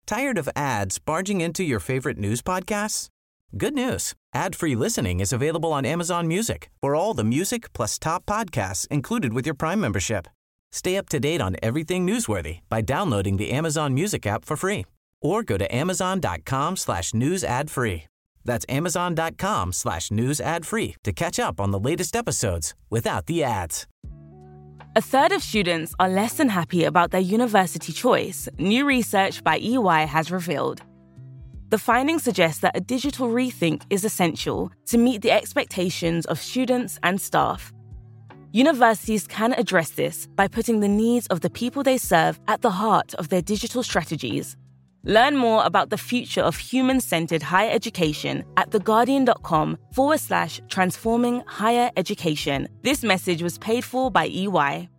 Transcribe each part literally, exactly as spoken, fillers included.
Tired of ads barging into your favorite news podcasts? Good news. Ad-free listening is available on Amazon Music for all the music plus top podcasts included with your Prime membership. Stay up to date on everything newsworthy by downloading the Amazon Music app for free or go to amazon.com slash news ad free. That's amazon.com slash news ad free to catch up on the latest episodes without the ads. A third of students are less than happy about their university choice, new research by E Y has revealed. The findings suggest that a digital rethink is essential to meet the expectations of students and staff. Universities can address this by putting the needs of the people they serve at the heart of their digital strategies. Learn more about the future of human-centered higher education at theguardian.com forward slash transforming higher education. This message was paid for by E Y.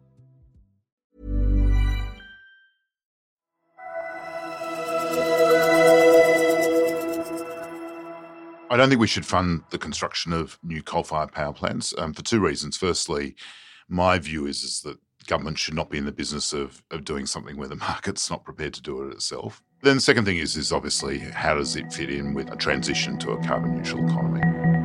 I don't think we should fund the construction of new coal-fired power plants um, for two reasons. Firstly, my view is, is that government should not be in the business of, of doing something where the market's not prepared to do it itself. Then the second thing is, is obviously how does it fit in with a transition to a carbon neutral economy?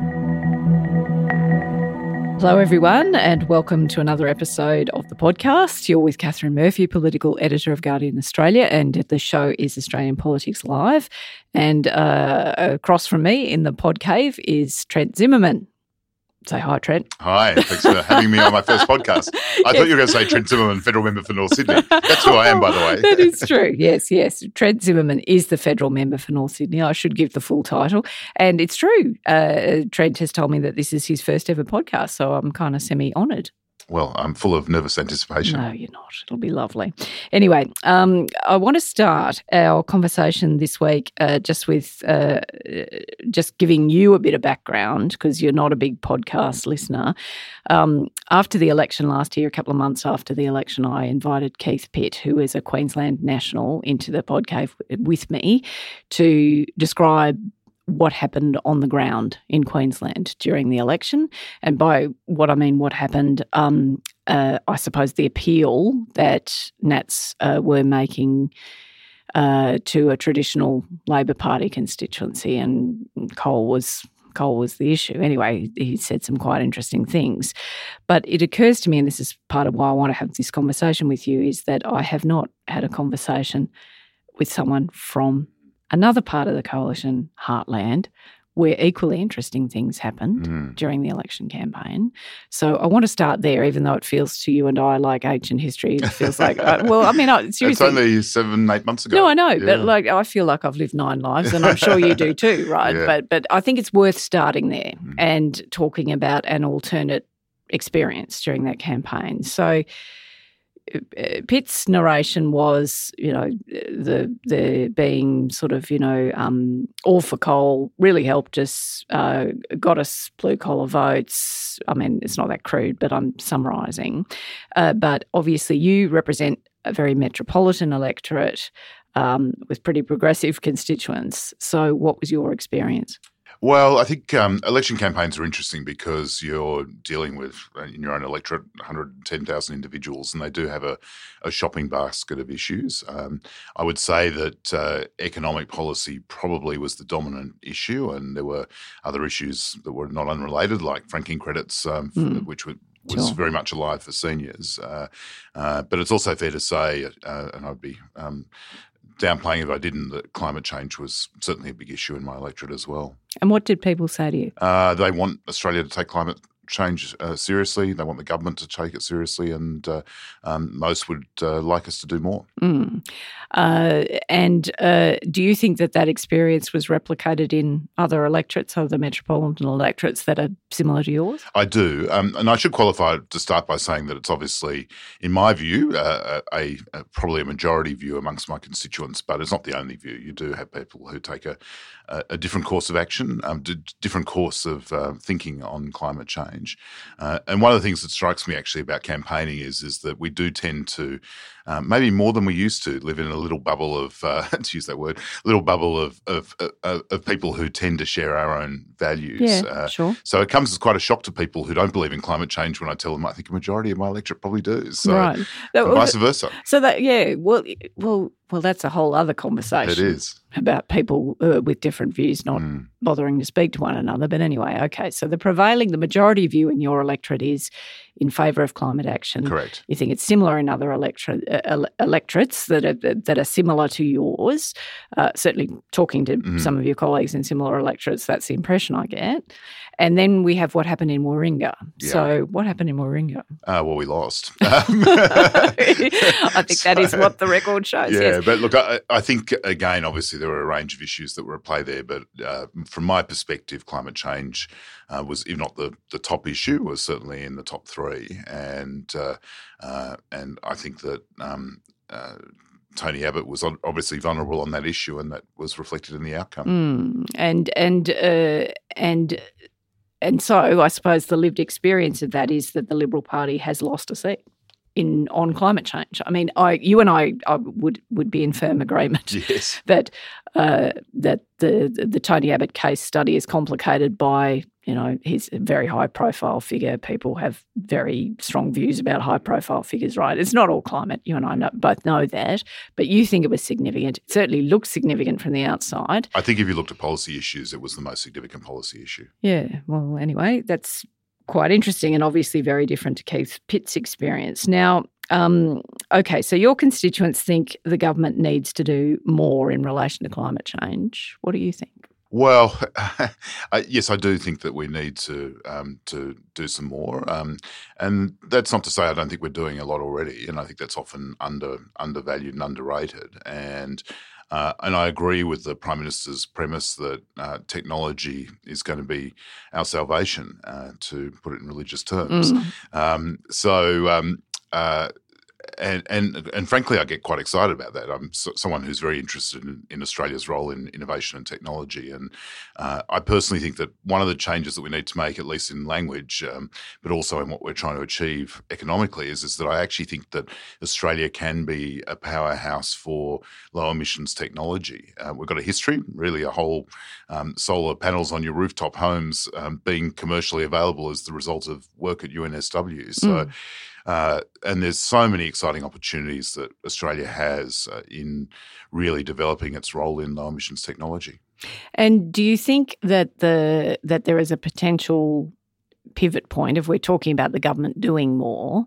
Hello everyone and welcome to another episode of the podcast. You're with Catherine Murphy, political editor of Guardian Australia, and the show is Australian Politics Live. And uh, across from me in the pod cave is Trent Zimmerman. Say hi, Trent. Hi, thanks for having me on my first podcast. I yes. thought you were going to say Trent Zimmerman, federal member for North Sydney. That's who I am, by the way. That is true. Yes, yes. Trent Zimmerman is the federal member for North Sydney. I should give the full title. And it's true. Uh, Trent has told me that this is his first ever podcast, so I'm kind of semi-honoured. Well, I'm full of nervous anticipation. No, you're not. It'll be lovely. Anyway, um, I want to start our conversation this week uh, just with uh, just giving you a bit of background because you're not a big podcast listener. Um, after the election last year, a couple of months after the election, I invited Keith Pitt, who is a Queensland national, into the podcast with me to describe what happened on the ground in Queensland during the election. And by what I mean what happened, um, uh, I suppose the appeal that Nats uh, were making uh, to a traditional Labor Party constituency, and coal was coal was the issue. Anyway, he said some quite interesting things. But it occurs to me, and this is part of why I want to have this conversation with you, is that I have not had a conversation with someone from another part of the coalition heartland where equally interesting things happened mm. during the election campaign. So I want to start there, even though it feels to you and I like ancient history. It feels like, uh, well, I mean, I, seriously. It's only seven, eight months ago. No, I know, yeah. but like I feel like I've lived nine lives, and I'm sure you do too, right? Yeah. But but I think it's worth starting there mm. and talking about an alternate experience during that campaign. So Pitt's narration was, you know, the the being sort of, you know, um, all for coal really helped us, uh, got us blue collar votes. I mean, it's not that crude, but I'm summarising. Uh, but obviously, you represent a very metropolitan electorate um, with pretty progressive constituents. So, what was your experience? Well, I think um, election campaigns are interesting because you're dealing with, in your own electorate, one hundred ten thousand individuals, and they do have a, a shopping basket of issues. Um, I would say that uh, economic policy probably was the dominant issue, and there were other issues that were not unrelated, like franking credits, um, mm. which were was sure. very much alive for seniors. Uh, uh, but it's also fair to say, uh, and I'd be um, downplaying if I didn't, that climate change was certainly a big issue in my electorate as well. And what did people say to you? Uh, they want Australia to take climate change uh, seriously. They want the government to take it seriously, and uh, um, most would uh, like us to do more. Mm. Uh, and uh, do you think that that experience was replicated in other electorates, other metropolitan electorates that are similar to yours? I do. Um, and I should qualify to start by saying that it's obviously, in my view, uh, a, a probably a majority view amongst my constituents, but it's not the only view. You do have people who take a, a, a different course of action, um, d- different course of uh, thinking on climate change. Uh, and one of the things that strikes me actually about campaigning is, is that we do tend to um, maybe more than we used to, live in a little bubble of, uh, to use that word, little bubble of, of of of people who tend to share our own values. Yeah, uh, sure. So it comes as quite a shock to people who don't believe in climate change when I tell them I think a majority of my electorate probably do. So right. and vice versa. So that yeah, well, well, well, that's a whole other conversation. It is. About people uh, with different views not mm. bothering to speak to one another. But anyway, okay, so the prevailing, the majority view in your electorate is in favour of climate action. Correct. You think it's similar in other electorate, uh, electorates that are, that are similar to yours. Uh, certainly talking to mm. some of your colleagues in similar electorates, that's the impression I get. And then we have what happened in Warringah. Yeah. So what happened in Warringah? Uh, well, we lost. I think so, that is what the record shows. Yeah, yes. But look, I, I think, again, obviously there were a range of issues that were at play there. But uh, from my perspective, climate change uh, was, if not the, the top issue, was certainly in the top three. And, uh, uh, and I think that um, uh, Tony Abbott was obviously vulnerable on that issue, and that was reflected in the outcome. Mm, and and uh, and and so I suppose the lived experience of that is that the Liberal Party has lost a seat in on climate change. I mean, I you and I, I would would be in firm agreement yes. that uh, that the the Tony Abbott case study is complicated by, you know, he's a very high-profile figure. People have very strong views about high-profile figures, right? It's not all climate. You and I know, both know that. But you think it was significant. It certainly looks significant from the outside. I think if you looked at policy issues, it was the most significant policy issue. Yeah. Well, anyway, that's quite interesting and obviously very different to Keith Pitt's experience. Now, um, okay, so your constituents think the government needs to do more in relation to climate change. What do you think? Well, yes, I do think that we need to um, to do some more, um, and that's not to say I don't think we're doing a lot already, and I think that's often under undervalued and underrated. And uh, and I agree with the Prime Minister's premise that uh, technology is going to be our salvation, uh, to put it in religious terms. Mm. Um, so. Um, uh, And, and and frankly, I get quite excited about that. I'm so, someone who's very interested in, in Australia's role in innovation and technology. And uh, I personally think that one of the changes that we need to make, at least in language, um, but also in what we're trying to achieve economically, is, is that I actually think that Australia can be a powerhouse for low emissions technology. Uh, we've got a history, really a whole um, solar panels on your rooftop homes um, being commercially available as the result of work at U N S W. So. Mm. Uh, and there's so many exciting opportunities that Australia has uh, in really developing its role in low emissions technology. And do you think that the that there is a potential pivot point, if we're talking about the government doing more,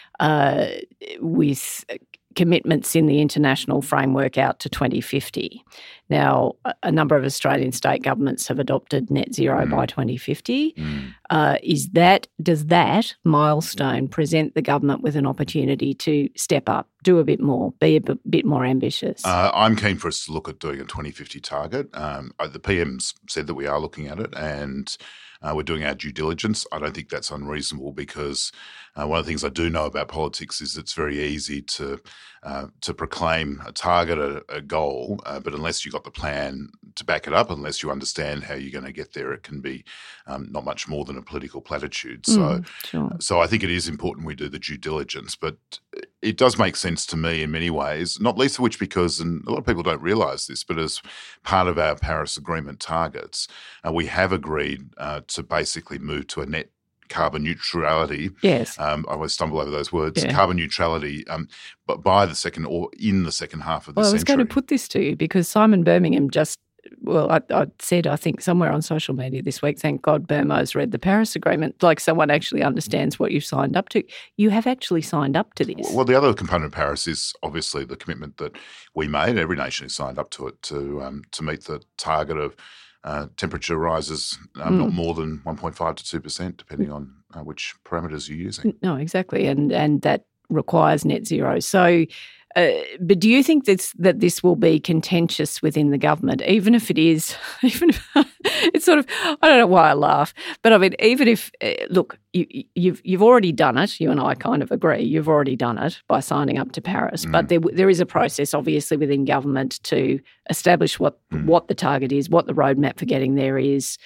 uh, with commitments in the international framework out to twenty fifty? Now, a number of Australian state governments have adopted net zero mm. by twenty fifty. Mm. Uh, is that does that milestone present the government with an opportunity to step up, do a bit more, be a b- bit more ambitious? Uh, I'm keen for us to look at doing a twenty fifty target. Um, the P M's said that we are looking at it, and Uh, we're doing our due diligence. I don't think that's unreasonable, because uh, one of the things I do know about politics is it's very easy to uh, to proclaim a target, a, a goal, uh, but unless you've got the plan to back it up, unless you understand how you're going to get there, it can be um, not much more than a political platitude. So, mm, sure. so I think it is important we do the due diligence, but it does make sense to me in many ways, not least of which because, and a lot of people don't realise this, but as part of our Paris Agreement targets, uh, we have agreed uh, to basically move to a net carbon neutrality. Yes. Um, I always stumble over those words. Yeah. Carbon neutrality, um, but by the second or in the second half of the well, century. I was going to put this to you because Simon Birmingham just, well, I, I said, I think somewhere on social media this week, thank God Burmo's read the Paris Agreement, like someone actually understands what you've signed up to. You have actually signed up to this. Well, the other component of Paris is obviously the commitment that we made. Every nation has signed up to it to um, to meet the target of Uh, temperature rises um, mm. not more than one point five to two percent, depending on uh, which parameters you're using. No, exactly, and and that requires net zero. So, uh, but do you think this, that this will be contentious within the government, even if it is, even if it's sort of, I don't know why I laugh, but I mean, even if, uh, look, you, you've you've already done it, you and I kind of agree, you've already done it by signing up to Paris, mm. but there there is a process obviously within government to establish what, mm. what the target is, what the roadmap for getting there is,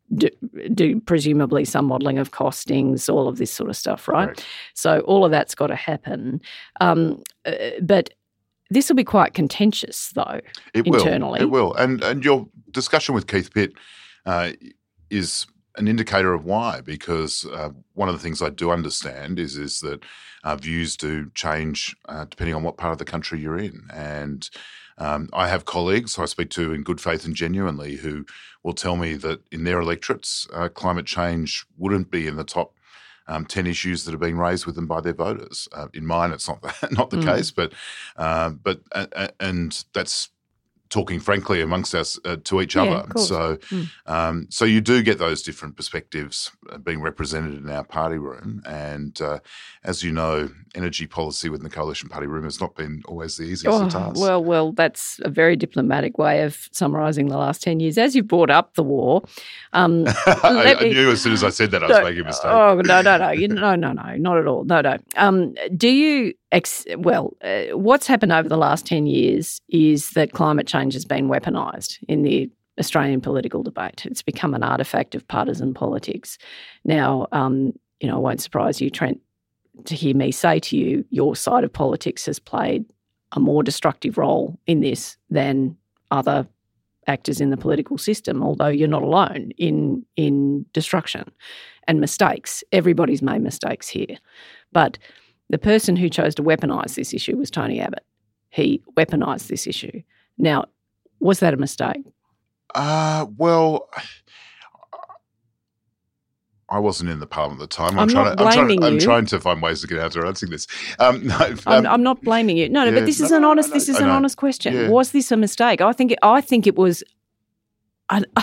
do, do presumably some modelling of costings, all of this sort of stuff, right? Correct. So all of that's got to happen. Um, uh, but this will be quite contentious, though, it internally. Will. It will. And, and your discussion with Keith Pitt uh, is an indicator of why, because uh, one of the things I do understand is is that uh, views do change uh, depending on what part of the country you're in. And um, I have colleagues who I speak to in good faith and genuinely who will tell me that in their electorates, uh, climate change wouldn't be in the top um, ten issues that are being raised with them by their voters. Uh, in mine, it's not the, not the mm. case, but uh, but uh, and that's talking frankly amongst us uh, to each yeah, other. So mm. um, so you do get those different perspectives being represented in our party room. And uh, as you know, energy policy within the Coalition Party room has not been always the easiest oh, of tasks. Well, well, that's a very diplomatic way of summarising the last ten years. As you brought up the war. Um, I, I me, knew as soon as I said that I was no, making a mistake. Oh, no, no, no. You, no, no, no, not at all. No, no. Um, do you ex- – well, uh, what's happened over the last ten years is that climate change change has been weaponised in the Australian political debate. It's become an artefact of partisan politics. Now, um, you know, it won't surprise you, Trent, to hear me say to you, your side of politics has played a more destructive role in this than other actors in the political system, although you're not alone in, in destruction and mistakes. Everybody's made mistakes here. But the person who chose to weaponise this issue was Tony Abbott. He weaponised this issue. Now, was that a mistake? Uh, well, I wasn't in the parliament at the time. I'm, I'm trying not to, I'm blaming trying, you. I'm trying to find ways to get out of answering this. Um, no, um, I'm, I'm not blaming you. No, no, yeah, but this no, is an no, honest. no, this is I an know. honest question. Yeah. Was this a mistake? I think. It, I think it was. An, uh,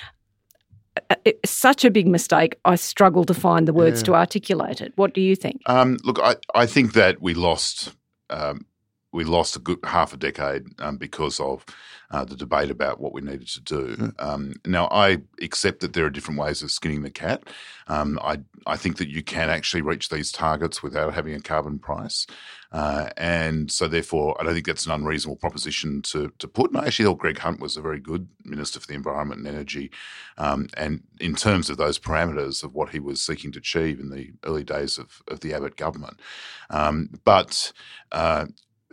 it, such a big mistake. I struggle to find the words Yeah. to articulate it. What do you think? Um, look, I, I think that we lost um, we lost a good half a decade um, because of uh, the debate about what we needed to do. Um, now, I accept that there are different ways of skinning the cat. Um, I I think that you can actually reach these targets without having a carbon price. Uh, and so, therefore, I don't think that's an unreasonable proposition to to put. And I actually thought Greg Hunt was a very good Minister for the Environment and Energy. Um, and in terms of those parameters of what he was seeking to achieve in the early days of, of the Abbott government. Um, but uh,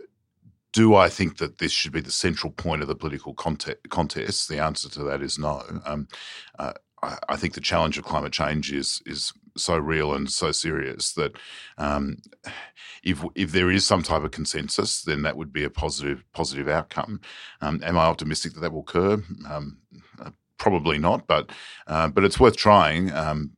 do I think that this should be the central point of the political contest? contest? The answer to that is no. Um, uh, I, I think the challenge of climate change is is so real and so serious that um, if if there is some type of consensus, then that would be a positive positive outcome. Um, am I optimistic that that will occur? Um, uh, probably not, but uh, but it's worth trying. Um,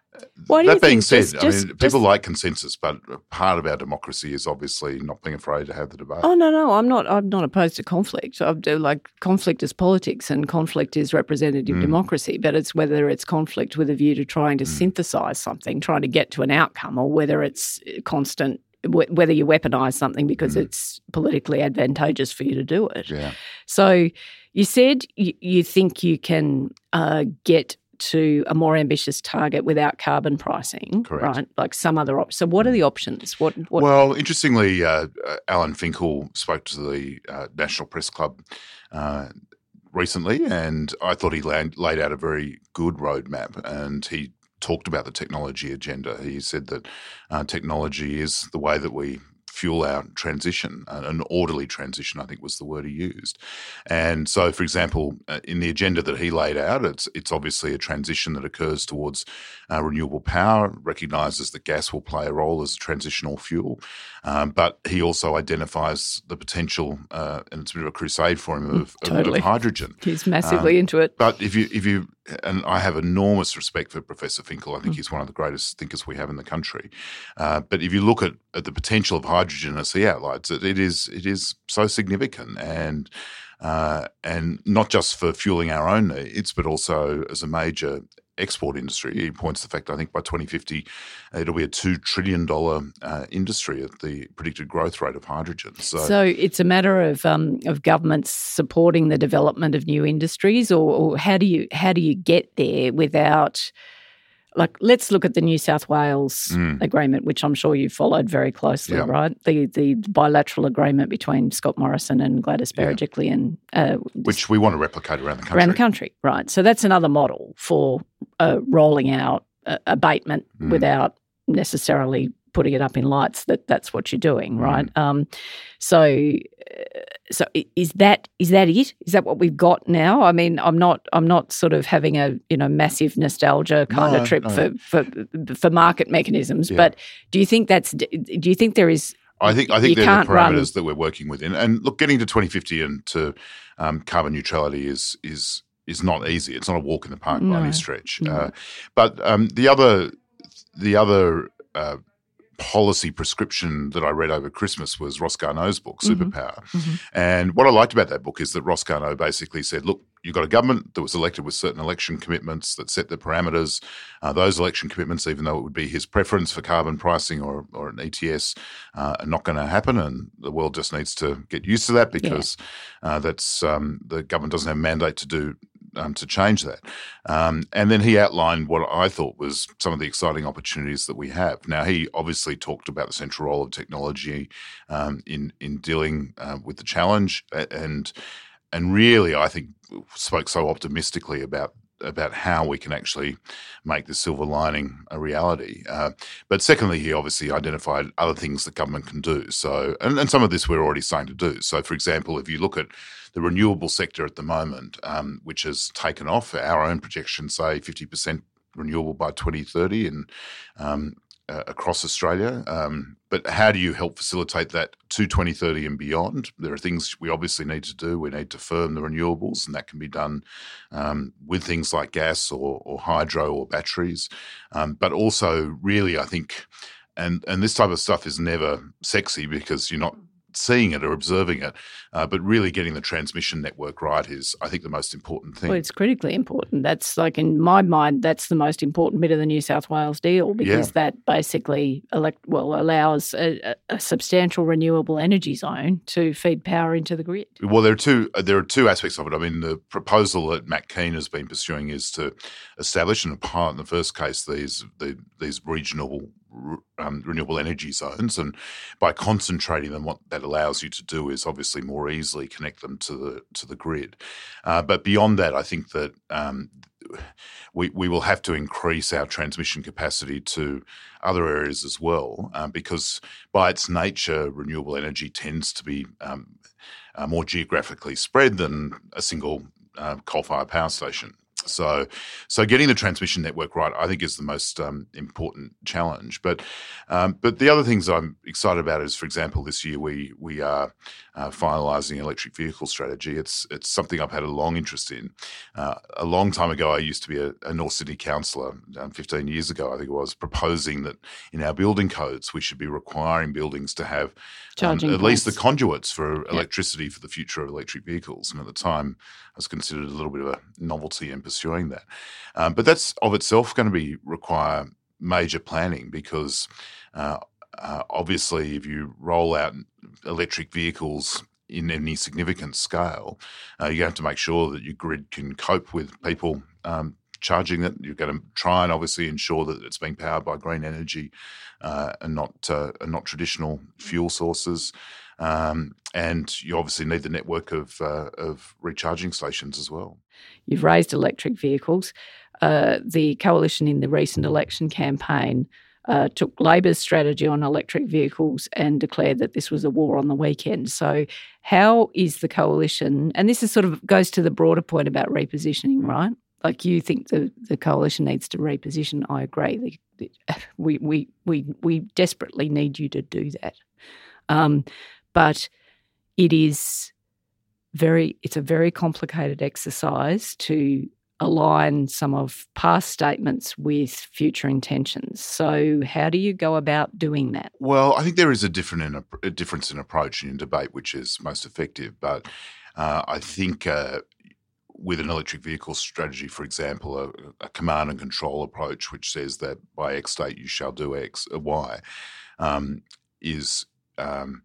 Why do that you being think said, just, I just, mean, people just, like consensus, but part of our democracy is obviously not being afraid to have the debate. Oh no, no, I'm not. I'm not opposed to conflict. I do like conflict is politics, and conflict is representative Mm. democracy. But it's whether it's conflict with a view to trying to Mm. synthesise something, trying to get to an outcome, or whether it's constant. wh- Whether you weaponise something because Mm. it's politically advantageous for you to do it. Yeah. So you said you, you think you can uh, get to a more ambitious target without carbon pricing, Correct. right? Like some other options. So what are the options? What? what Well, interestingly, uh, uh, Alan Finkel spoke to the uh, National Press Club uh, recently, and I thought he laid, laid out a very good roadmap, and he talked about the technology agenda. He said that uh, technology is the way that we fuel our transition, uh, an orderly transition, I think was the word he used. And so, for example, uh, in the agenda that he laid out, it's it's obviously a transition that occurs towards uh, renewable power, recognises that gas will play a role as a transitional fuel, um, but he also identifies the potential, uh, and it's a bit of a crusade for him, of, Totally. of, of hydrogen. He's massively Um, into it. But if you, if you, and I have enormous respect for Professor Finkel. I think he's one of the greatest thinkers we have in the country. Uh, but if you look at, at the potential of hydrogen as he outlines it, it is it is so significant, and uh, and not just for fueling our own needs, but also as a major export industry. He points to the fact, I think by twenty fifty, it'll be a two trillion dollars uh, industry at the predicted growth rate of hydrogen. So, So it's a matter of um, of governments supporting the development of new industries, or, or how do you how do you get there without like, let's look at the New South Wales Mm. agreement, which I'm sure you followed very closely, Yeah. right? The the bilateral agreement between Scott Morrison and Gladys Yeah. Berejiklian, uh, Which we want to replicate around the country. around the country, right? So that's another model for uh, rolling out uh, abatement Mm. without necessarily putting it up in lights. That that's what you're doing, right? Mm. Um, so, uh, so i- is that is that it? Is that what we've got now? I mean, I'm not I'm not sort of having a you know massive nostalgia kind No, of trip no. for, for for market mechanisms, Yeah. but do you think that's do you think there is? I think I think You they're the can't run- parameters that we're working within. And look, getting to twenty fifty and to um, carbon neutrality is is is not easy. It's not a walk in the park by No, any stretch. no. Uh, but um, the other the other uh, policy prescription that I read over Christmas was Ross Garnaut's book, Mhm. Superpower. Mhm. And what I liked about that book is that Ross Garnaut basically said, look, you've got a government that was elected with certain election commitments that set the parameters. Uh, those election commitments, even though it would be his preference for carbon pricing or, or an E T S, uh, are not going to happen. And the world just needs to get used to that because uh, that's um, the government doesn't have a mandate to do Um, to change that. Um, and then he outlined what I thought was some of the exciting opportunities that we have. Now, he obviously talked about the central role of technology um, in in dealing uh, with the challenge, a- and and really, I think, spoke so optimistically about about how we can actually make the silver lining a reality. Uh, but secondly, he obviously identified other things that government can do. So, and, and some of this we're already starting to do. So, for example, if you look at the renewable sector at the moment, um, which has taken off, our own projections say fifty percent renewable by twenty thirty and um, uh, across Australia. Um, but how do you help facilitate that to twenty thirty and beyond? There are things we obviously need to do. We need to firm the renewables, and that can be done um, with things like gas or, or hydro or batteries. Um, but also, really, I think, and and this type of stuff is never sexy because you're not seeing it or observing it, uh, but really getting the transmission network right is, I think, the most important thing. Well, it's critically important. That's like, in my mind, that's the most important bit of the New South Wales deal, because Yeah. that basically elect, well allows a, a- a substantial renewable energy zone to feed power into the grid. Well, there are two. uh, There are two aspects of it. I mean, the proposal that Matt Keane has been pursuing is to establish and apply, in the first case, these the, these regional um, renewable energy zones, and by concentrating them, what that allows you to do is obviously more easily connect them to the to the grid. Uh, but beyond that, I think that um, we we will have to increase our transmission capacity to other areas as well, um, because by its nature, renewable energy tends to be um, uh, more geographically spread than a single uh, coal-fired power station. So, so getting the transmission network right, I think, is the most um, important challenge. But, um, but the other things I'm excited about is, for example, this year we we are uh, finalising an electric vehicle strategy. It's it's something I've had a long interest in. Uh, a long time ago, I used to be a, a North Sydney councillor. Um, Fifteen years ago, I think it was, proposing that in our building codes we should be requiring buildings to have um, Charging at least the points. conduits for electricity for the future of electric vehicles. And at the time, I was considered a little bit of a novelty in pursuing that. Um, but that's of itself going to be require major planning because uh, uh, obviously if you roll out electric vehicles in any significant scale, uh, you have to make sure that your grid can cope with people um, charging it. You're going to try and obviously ensure that it's being powered by green energy uh, and not uh, and not traditional fuel sources. Um, and you obviously need the network of uh, of recharging stations as well. You've raised electric vehicles. Uh, the coalition in the recent election campaign uh, took Labor's strategy on electric vehicles and declared that this was a war on the weekend. So how is the coalition, and this is sort of goes to the broader point about repositioning, right? Like, you think the, the coalition needs to reposition. I agree. The, the, we, we, we, we desperately need you to do that. Um, but it is very, it's a very complicated exercise to align some of past statements with future intentions. So how do you go about doing that? Well, I think there is a different in a, a difference in approach in debate, which is most effective. But uh, I think uh, with an electric vehicle strategy, for example, a, a command and control approach, which says that by X date you shall do X, uh, Y, um, is um,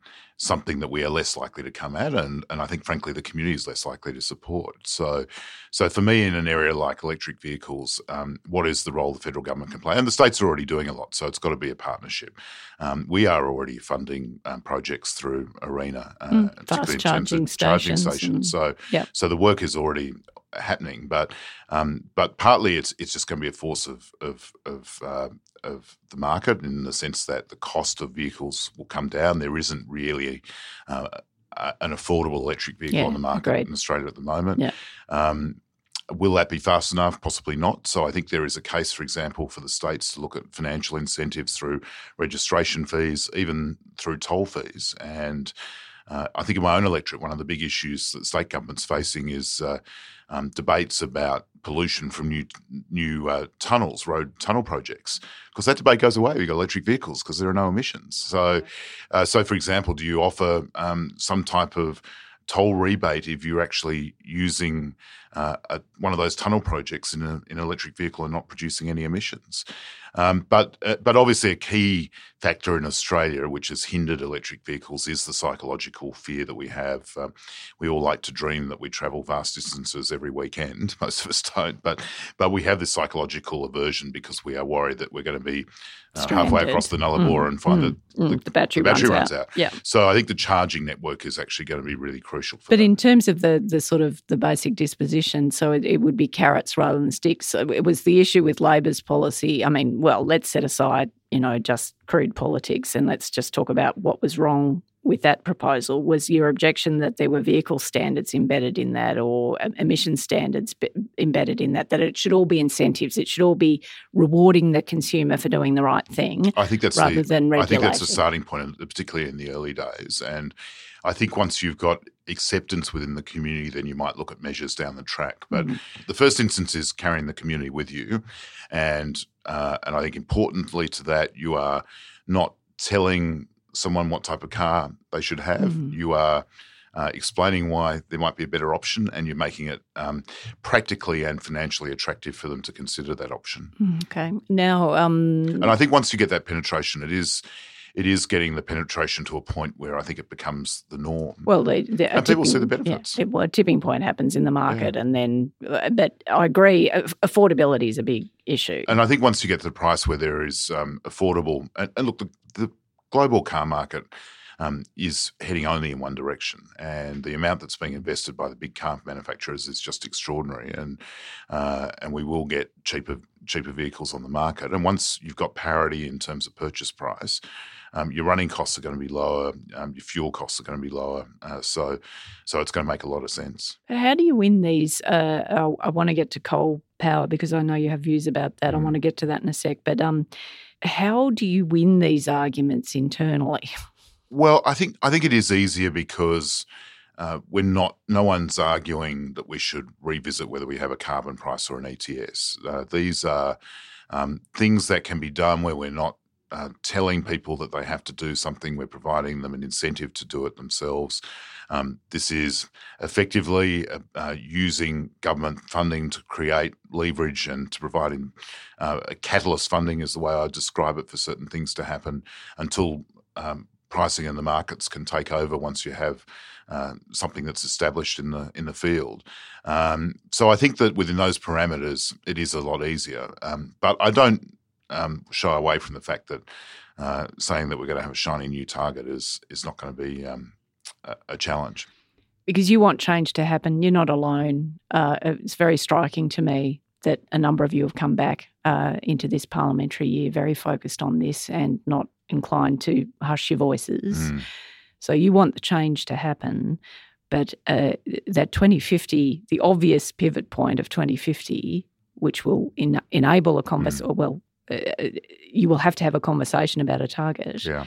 something that we are less likely to come at, and and I think frankly the community is less likely to support. So, so for me, in an area like electric vehicles, um, what is the role the federal government can play? And the states are already doing a lot, so it's got to be a partnership. Um, we are already funding um, projects through ARENA, uh, mm, particularly in charging terms of charging stations stations. and, so, yep. so the work is already happening, but um, but partly it's it's just going to be a force of of of, uh, of the market, in the sense that the cost of vehicles will come down. There isn't really uh, an affordable electric vehicle yeah, on the market agreed. in Australia at the moment. Yeah. Um, will that be fast enough? Possibly not. So I think there is a case, for example, for the states to look at financial incentives through registration fees, even through toll fees. And Uh, I think in my own electorate, one of the big issues that state government's facing is uh, um, debates about pollution from new new uh, tunnels, road tunnel projects, because that debate goes away. We've got electric vehicles because there are no emissions. So, uh, so for example, do you offer um, some type of toll rebate if you're actually using uh, a, one of those tunnel projects in, a, in an electric vehicle and not producing any emissions? Um, but uh, but obviously a key factor in Australia which has hindered electric vehicles is the psychological fear that we have. Um, we all like to dream that we travel vast distances every weekend. Most of us don't, but but we have this psychological aversion because we are worried that we're going to be uh, halfway across the Nullarbor mm, and find mm, that mm, the, the battery, the battery runs, runs out. out. Yeah. So I think the charging network is actually going to be really crucial for But that. in terms of the the sort of the basic disposition, so it, it would be carrots rather than sticks. So it was the issue with Labor's policy. I mean, well, let's set aside, you know, just crude politics and let's just talk about what was wrong with that proposal. Was your objection that there were vehicle standards embedded in that, or emission standards embedded in that, that it should all be incentives, it should all be rewarding the consumer for doing the right thing I think that's rather the, than regulation? I think that's the starting point, particularly in the early days. And I think once you've got acceptance within the community, then you might look at measures down the track. But mm. the first instance is carrying the community with you. And uh, and I think importantly to that, you are not telling someone what type of car they should have. Mm. You are uh, explaining why there might be a better option, and you're making it um, practically and financially attractive for them to consider that option. Okay. Now, um, and I think once you get that penetration, it is it is getting the penetration to a point where I think it becomes the norm. Well, they, they, and people see the benefits. Yeah, well, a tipping point happens in the market, yeah. and then. But I agree, affordability is a big issue. And I think once you get to the price where there is um, affordable, and, and look, the, the global car market um, is heading only in one direction, and the amount that's being invested by the big car manufacturers is just extraordinary, and uh, and we will get cheaper cheaper vehicles on the market. And once you've got parity in terms of purchase price, um, your running costs are going to be lower, um, your fuel costs are going to be lower, uh, so so it's going to make a lot of sense. How do you win these? Uh, I, I want to get to coal power because I know you have views about that. Mm. I want to get to that in a sec, but um. How do you win these arguments internally? Well, I think I think it is easier because uh, we're not. No one's arguing that we should revisit whether we have a carbon price or an E T S. Uh, these are um, things that can be done where we're not uh, telling people that they have to do something. We're providing them an incentive to do it themselves. Um, this is effectively uh, uh, using government funding to create leverage and to provide uh, a catalyst funding is the way I describe it for certain things to happen until um, pricing in the markets can take over once you have uh, something that's established in the in the field. Um, so I think that within those parameters, it is a lot easier. Um, but I don't um, shy away from the fact that uh, saying that we're going to have a shiny new target is is not going to be um, a, a challenge. Because you want change to happen. You're not alone. Uh, it's very striking to me that a number of you have come back uh, into this parliamentary year very focused on this and not inclined to hush your voices. Mm. So you want the change to happen, but uh, that twenty fifty, the obvious pivot point of twenty fifty, which will in, enable a conversation, mm. well, uh, you will have to have a conversation about a target. Yeah.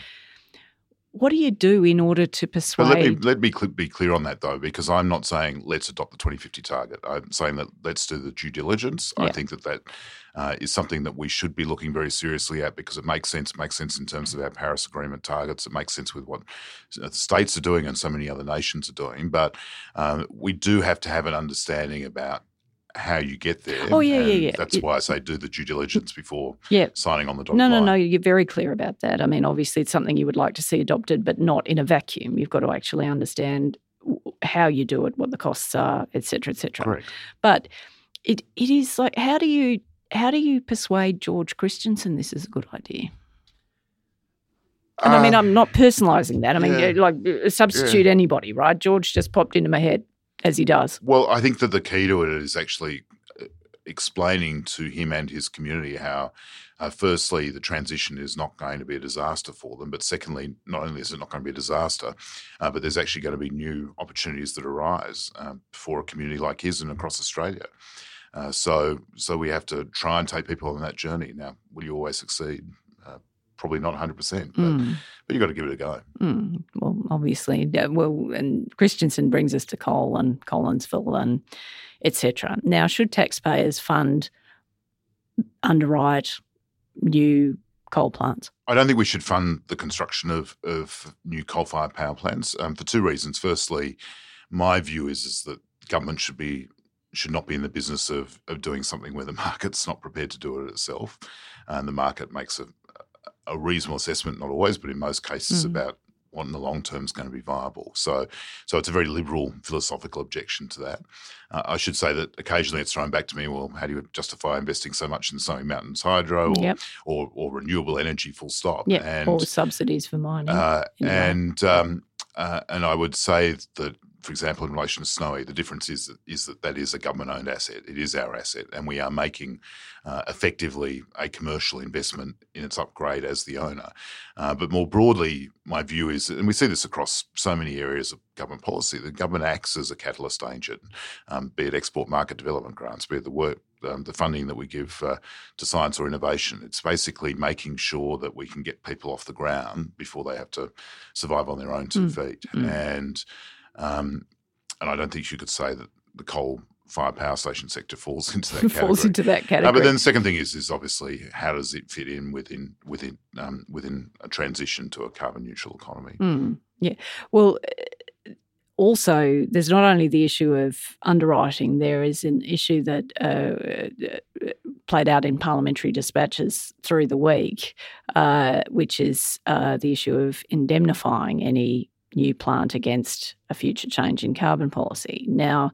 What do you do in order to persuade? But let me, let me cl- be clear on that, though, because I'm not saying let's adopt the twenty fifty target. I'm saying that let's do the due diligence. Yeah. I think that that uh, is something that we should be looking very seriously at because it makes sense. It makes sense in terms of our Paris Agreement targets. It makes sense with what the states are doing and so many other nations are doing. But um, we do have to have an understanding about how you get there. Oh, yeah, and yeah, yeah. That's It- why I say do the due diligence before Yeah. signing on the dotted No, no, line. no. You're very clear about that. I mean, obviously, it's something you would like to see adopted, but not in a vacuum. You've got to actually understand w- how you do it, what the costs are, et cetera, et cetera. Correct. But it it is like, how do you how do you persuade George Christensen this is a good idea? And I mean, Uh, I'm not personalising that. I mean, yeah. like uh, substitute anybody, right? George just popped into my head, as he does. Well, I think that the key to it is actually uh, explaining to him and his community how, uh, firstly, the transition is not going to be a disaster for them, but secondly, not only is it not going to be a disaster, uh, but there's actually going to be new opportunities that arise um, for a community like his and across Australia. Uh, so, so we have to try and take people on that journey. Now, will you always succeed? Uh, probably not one hundred percent, but, Mm. but you've got to give it a go. Mm, well, obviously, yeah, well, and Christensen brings us to coal and Collinsville and et cetera. Now, should taxpayers fund, underwrite new coal plants? I don't think we should fund the construction of, of new coal-fired power plants um, for two reasons. Firstly, my view is, is that government should be should not be in the business of, of doing something where the market's not prepared to do it itself. And the market makes a, a reasonable assessment, not always, but in most cases, Mm. about what in the long term is going to be viable. So so it's a very liberal philosophical objection to that. Uh, I should say that occasionally it's thrown back to me, well, how do you justify investing so much in Snowy Mountains Hydro or, Yep. or, or renewable energy full stop? Yeah, And, or subsidies for mining. uh, anyway. and um, uh, and I would say that, for example, in relation to Snowy, the difference is that, is that that is a government-owned asset. It is our asset, and we are making uh, effectively a commercial investment in its upgrade as the owner. Uh, but more broadly, my view is, and we see this across so many areas of government policy, the government acts as a catalyst agent, um, be it export market development grants, be it the work, um, the funding that we give uh, to science or innovation. It's basically making sure that we can get people off the ground before they have to survive on their own two Mm. feet. Mm. And um, and I don't think you could say that the coal-fired power station sector falls into that category. Falls into that Uh, category. but then the second thing is is obviously how does it fit in within within um, within a transition to a carbon neutral economy? Mm, yeah. Well, uh, also, there's not only the issue of underwriting, there is an issue that uh, uh, played out in parliamentary dispatches through the week, uh, which is uh, the issue of indemnifying any new plant against a future change in carbon policy. Now,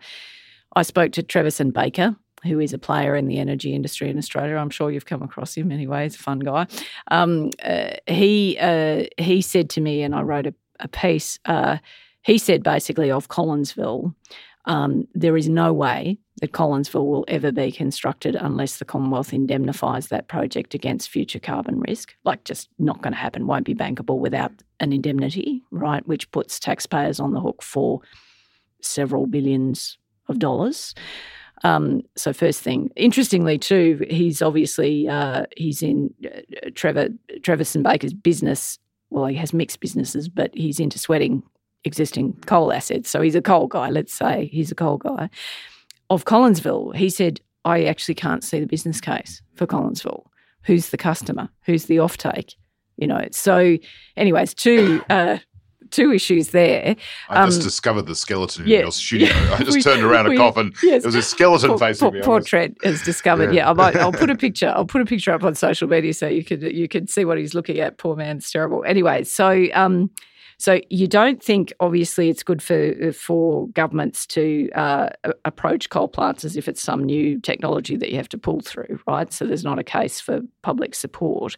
I spoke to Treverson Baker, who is a player in the energy industry in Australia. I'm sure you've come across him anyway. He's a fun guy. Um, uh, he uh, he said to me, and I wrote a, a piece, uh, he said basically of Collinsville, um, there is no way that Collinsville will ever be constructed unless the Commonwealth indemnifies that project against future carbon risk. Like, just not going to happen, won't be bankable without an indemnity, right, which puts taxpayers on the hook for several billions of dollars. Um, so first thing, interestingly too, he's obviously uh, he's in uh, Trevor Treverson Baker's business. Well, he has mixed businesses, but he's into sweating existing coal assets. So he's a coal guy. Let's say he's a coal guy. Of Collinsville, he said, I actually can't see the business case for Collinsville. Who's the customer? Who's the offtake? You know. So, anyways, two. Uh, Two issues there. I just Um, discovered the skeleton yeah, in your studio. yeah. I just We- turned around we- a coffin. yes. There was a skeleton Por- facing por- me. I was- portrait has discovered. Yeah. Yeah, I might, I'll put a picture. I'll put a picture up on social media so you could you could see what he's looking at. Poor man, it's terrible. Anyway, so um, so you don't think obviously it's good for for governments to uh, a- approach coal plants as if it's some new technology that you have to pull through, right? So there's not a case for public support.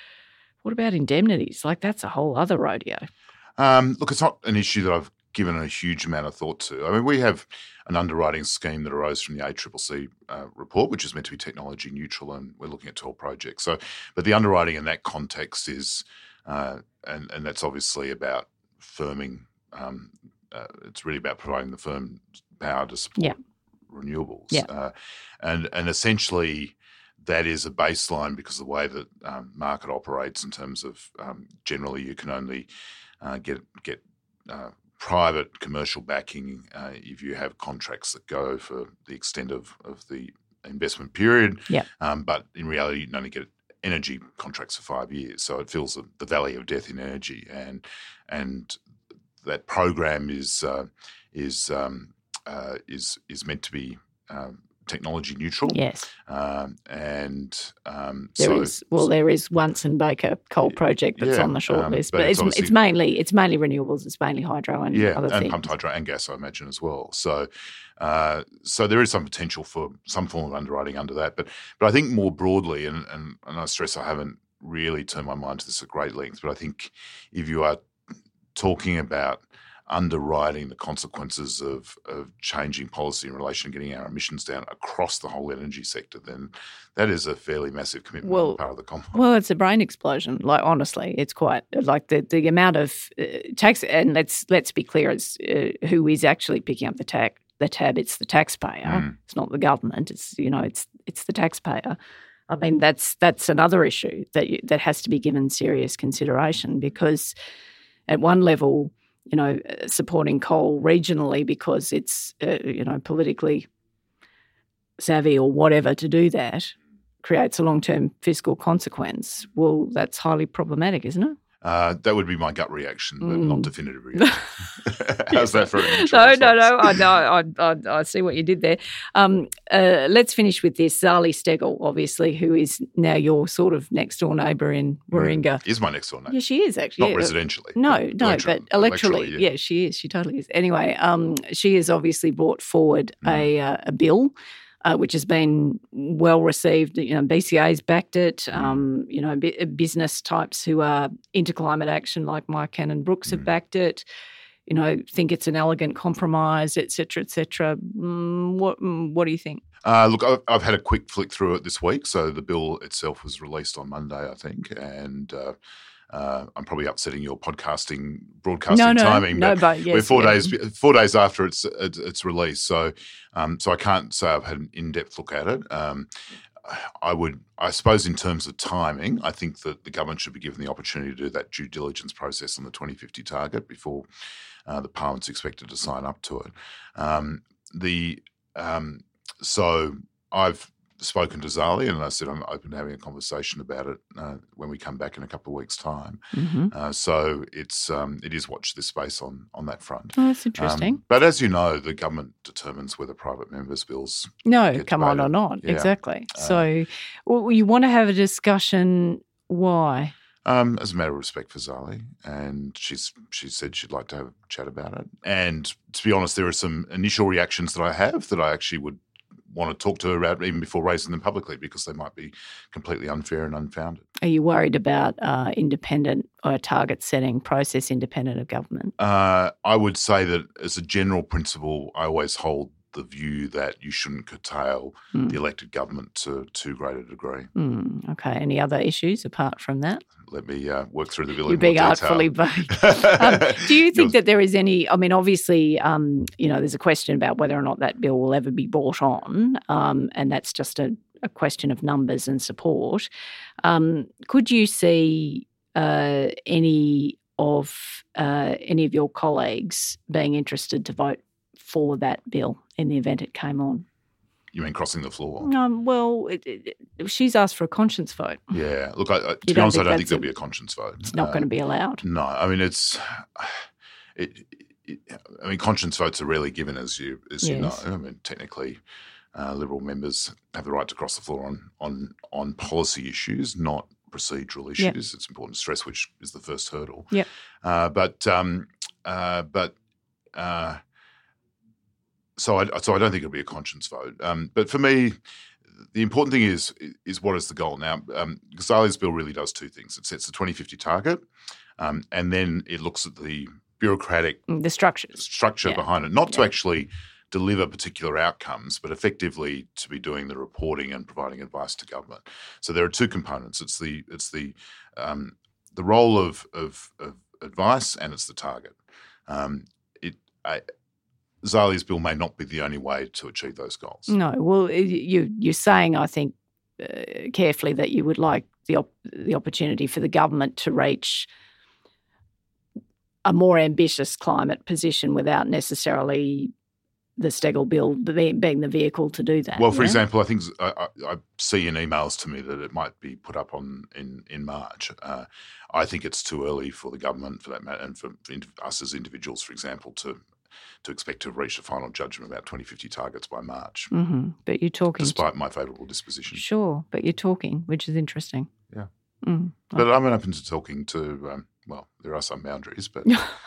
What about indemnities? Like, that's a whole other rodeo. Um, look, it's not an issue that I've given a huge amount of thought to. I mean, we have an underwriting scheme that arose from the A C C C uh, report, which is meant to be technology neutral, and we're looking at twelve projects. So, but the underwriting in that context is, uh, and and that's obviously about firming. Um, uh, it's really about providing the firm power to support Yeah. renewables. Yeah. Uh, and and essentially, that is a baseline because of the way that um, market operates in terms of um, generally you can only uh, get get uh, private commercial backing uh, if you have contracts that go for the extent of, of the investment period. Yeah. Um, but in reality, you can only get energy contracts for five years. So it fills the, the valley of death in energy, and and that program is uh, is um, uh, is is meant to be um, technology neutral. Yes. Um, and um, There so, is well, there is Onsen Baker coal project that's yeah, on the short um, list, but but, it's it's it's, obviously- mainly it's mainly renewables. It's mainly hydro and yeah, other and things. pumped hydro and gas, I imagine, as well. So, uh, so there is some potential for some form of underwriting under that. But, but I think more broadly, and, and, and I stress I haven't really turned my mind to this at great length, but I think if you are talking about underwriting the consequences of, of changing policy in relation to getting our emissions down across the whole energy sector, then that is a fairly massive commitment Well- on the part of the Commonwealth. Well, it's a brain explosion. Like honestly, it's quite like the, the amount of uh, tax. And let's let's be clear: it's uh, who is actually picking up the tab. The tab. It's the taxpayer. Mm. It's not the government. It's you know, it's it's the taxpayer. I mean, that's that's another issue that you, that has to be given serious consideration because, at one level, you know, uh, supporting coal regionally because it's uh, you know politically savvy or whatever to do that creates a long-term fiscal consequence. Well, that's highly problematic, isn't it? Uh, that would be my gut reaction, but Mm. not definitive reaction. How's that for an initial No, response? no, no. I, no I, I, I see what you did there. Um, uh, let's finish with this. Zali Steggall, obviously, who is now your sort of next-door neighbour in Warringah. Is my next door neighbour. Yeah, she is actually. Not yeah. residentially. No, but no, electro- but electorally, electorally, yeah. she is. She totally is. Anyway, um, she has obviously brought forward Mm. a uh, a bill, uh, which has been well received. You know, B C A's backed it. Mm. Um, you know, b- business types who are into climate action, like Mike Cannon Brooks, have Mm. backed it. You know, think it's an elegant compromise, et cetera, et cetera. Mm, what mm, What do you think? Uh, look, I've, I've had a quick flick through it this week. So the bill itself was released on Monday, I think, and uh, uh, I'm probably upsetting your podcasting broadcasting no, no, timing. no, but but yes, we're four yeah. days four days after it's it's, it's released. So um, so I can't say I've had an in depth look at it. Um, I would, I suppose, in terms of timing, I think that the government should be given the opportunity to do that due diligence process on the twenty fifty target before uh, the Parliament's expected to sign up to it. Um, the um, so I've spoken to Zali and I said I'm open to having a conversation about it uh, when we come back in a couple of weeks' time. Mm-hmm. Uh, so it's um, it is watch this space on on that front. Oh, that's interesting. Um, but as you know, the government determines whether private members' bills. No, get come on or debated. not. Yeah. Exactly. Uh, so well, you want to have a discussion. Why? Um, as a matter of respect for Zali, and she's she said she'd like to have a chat about it. And to be honest, there are some initial reactions that I have that I actually would want to talk to her about even before raising them publicly because they might be completely unfair and unfounded. Are you worried about uh, independent or target setting process independent of government? Uh, I would say that as a general principle, I always hold the view that you shouldn't curtail Mm. the elected government to too great a degree. Mm, okay. Any other issues apart from that? Let me uh, work through the bill You're in more being detail. artfully vague. Um, do you think Yours- that there is any? I mean, obviously, um, you know, there's a question about whether or not that bill will ever be brought on, um, and that's just a, a question of numbers and support. Um, could you see uh, any of uh, any of your colleagues being interested to vote for that bill in the event it came on? You mean crossing the floor? Um, well, it, it, she's asked for a conscience vote. Yeah. Look, I, I, to You be don't honest, I think don't think that's there'll a- be a conscience vote. It's not Uh, going to be allowed. No, I mean it's. It, it, I mean, conscience votes are rarely given, as you as you Yes. know. I mean, technically, uh, Liberal members have the right to cross the floor on on on policy issues, not procedural Yep. issues. It's important to stress which is the first hurdle. Yep. Uh, but um, uh, but. Uh, So I, so I don't think it'll be a conscience vote. Um, but for me, the important thing is is what is the goal now? Um, Zali's bill really does two things. It sets the twenty fifty target, um, and then it looks at the bureaucratic Mm, the structures. structure Yeah. behind it, not to Yeah. actually deliver particular outcomes, but effectively to be doing the reporting and providing advice to government. So there are two components. It's the it's the um, the role of, of of advice and it's the target. Um, it I, Zali's bill may not be the only way to achieve those goals. No, well, y- you you're saying, I think, uh, carefully that you would like the op- the opportunity for the government to reach a more ambitious climate position without necessarily the Steggall bill be- being the vehicle to do that. Well, for yeah? example, I think I, I, I see in emails to me that it might be put up on in in March. Uh, I think it's too early for the government, for that matter, and for, for us as individuals, for example, to to expect to have reached a final judgment about twenty fifty targets by March. Mm-hmm. But you're talking... Despite my favourable disposition. Sure, but you're talking, which is interesting. Yeah. Mm, but okay. I'm open to talking to, um, well, there are some boundaries, but...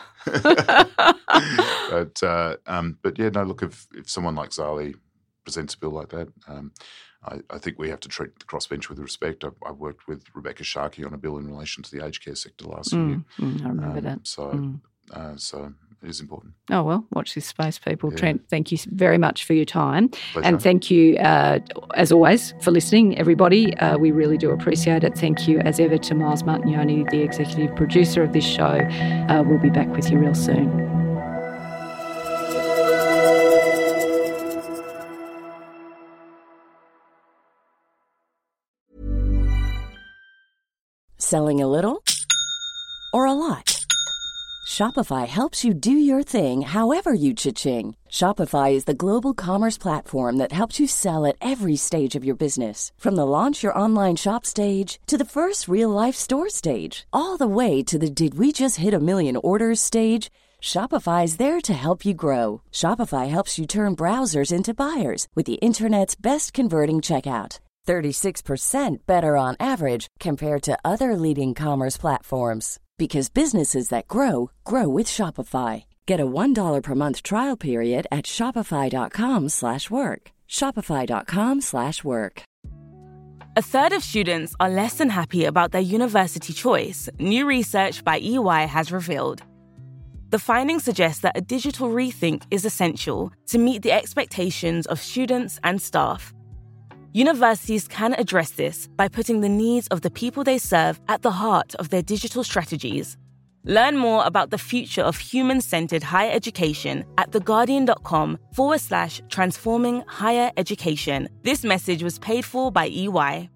but, uh, um, but yeah, no, look, if, if someone like Zali presents a bill like that, um, I, I think we have to treat the crossbench with respect. I, I worked with Rebecca Sharkey on a bill in relation to the aged care sector last mm, year. Mm, I remember um, that. So, mm. uh, so it is important. Oh, well, watch this space, people. Yeah. Trent, thank you very much for your time. Pleasure. And thank you, uh, as always, for listening, everybody. Uh, we really do appreciate it. Thank you, as ever, to Miles Martignoni, the executive producer of this show. Uh, we'll be back with you real soon. Selling a little or a lot? Shopify helps you do your thing however you cha-ching. Shopify is the global commerce platform that helps you sell at every stage of your business. From the launch your online shop stage to the first real-life store stage, all the way to the did we just hit a million orders stage. Shopify is there to help you grow. Shopify helps you turn browsers into buyers with the internet's best converting checkout. thirty-six percent better on average compared to other leading commerce platforms. Because businesses that grow, grow with Shopify. Get a one dollar per month trial period at shopify.com slash work. Shopify.com slash work. A third of students are less than happy about their university choice, new research by E Y has revealed. The findings suggest that a digital rethink is essential to meet the expectations of students and staff. Universities can address this by putting the needs of the people they serve at the heart of their digital strategies. Learn more about the future of human-centered higher education at theguardian.com forward slash transforming higher education. This message was paid for by E Y.